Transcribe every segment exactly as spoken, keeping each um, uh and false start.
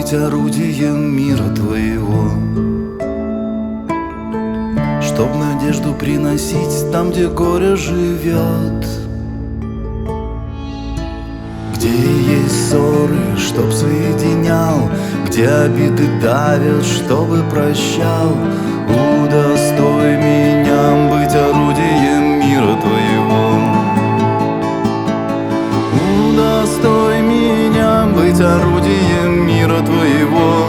быть орудием мира твоего, чтоб надежду приносить там, где горе живет, где есть ссоры, чтоб соединял, где обиды давят, чтобы прощал. Удостой меня быть орудием мира твоего, удостой меня быть орудием мира твоего,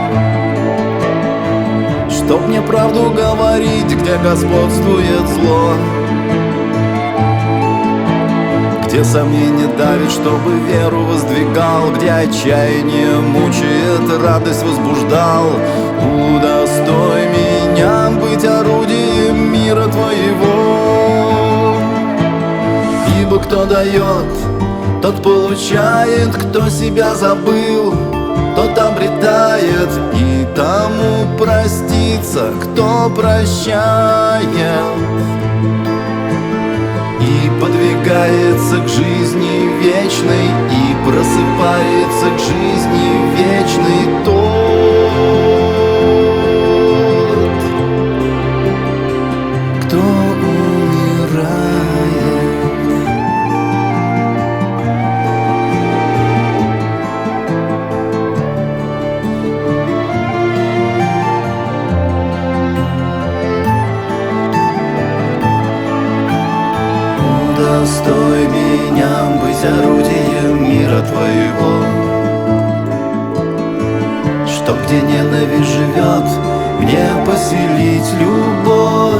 чтоб мне правду говорить, где господствует зло, где сомнение давит, чтобы веру воздвигал, где отчаяние мучает, радость возбуждал. Удостой меня быть орудием мира твоего, ибо кто дает, тот получает, кто себя забыл, тот обретает, и тому простится, кто прощает, и подвигается к жизни вечной, и просыпается к жизни вечной тот, кто умирает. Удостой меня быть орудием мира твоего, чтоб где ненависть живет, мне поселить любовь,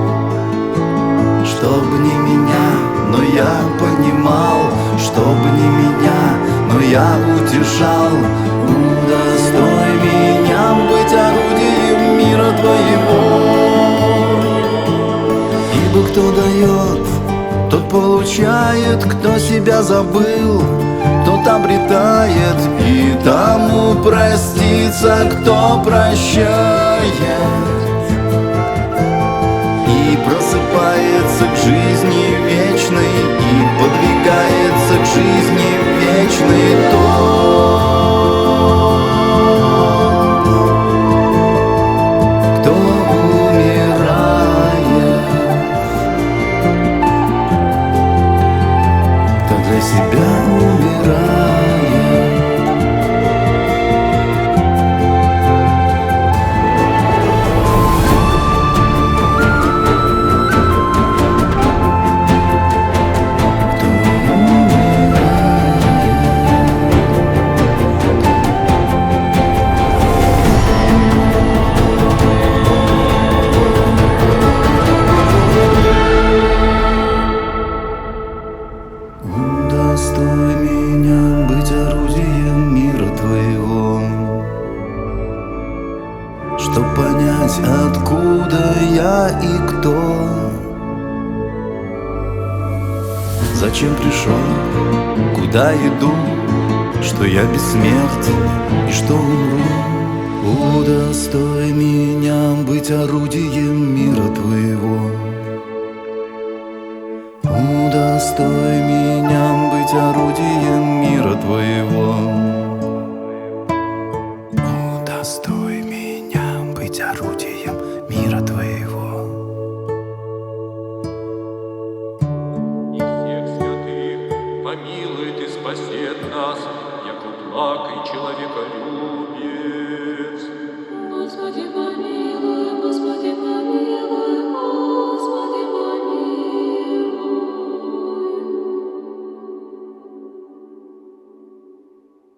чтоб не меня, но я понимал, чтоб не меня, но я утешал. Удостой меня быть орудием мира твоего, ибо кто дает, тот получает, кто себя забыл, тот обретает, и тому простится, кто прощает, и просыпается к жизни вечной, и подвигается к жизни вечной тот, кто умирает. Для себя умирает. Удостой меня быть орудием мира твоего, чтоб понять, откуда я и кто, зачем пришел, куда иду, что я бессмертен и что умру. Удостой меня быть орудием мира твоего, удостой меня быть орудием мира твоего, удостой меня быть орудием